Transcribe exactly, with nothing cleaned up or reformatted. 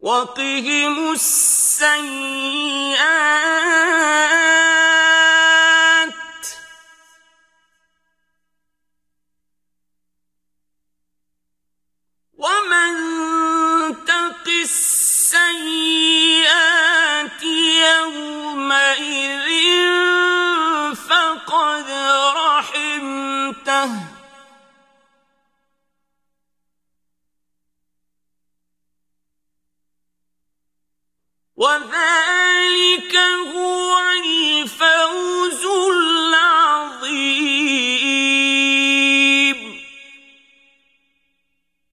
وقهم السيئات ومن تق السيئات يومئذ فقد رحمته وذلك هو الفوز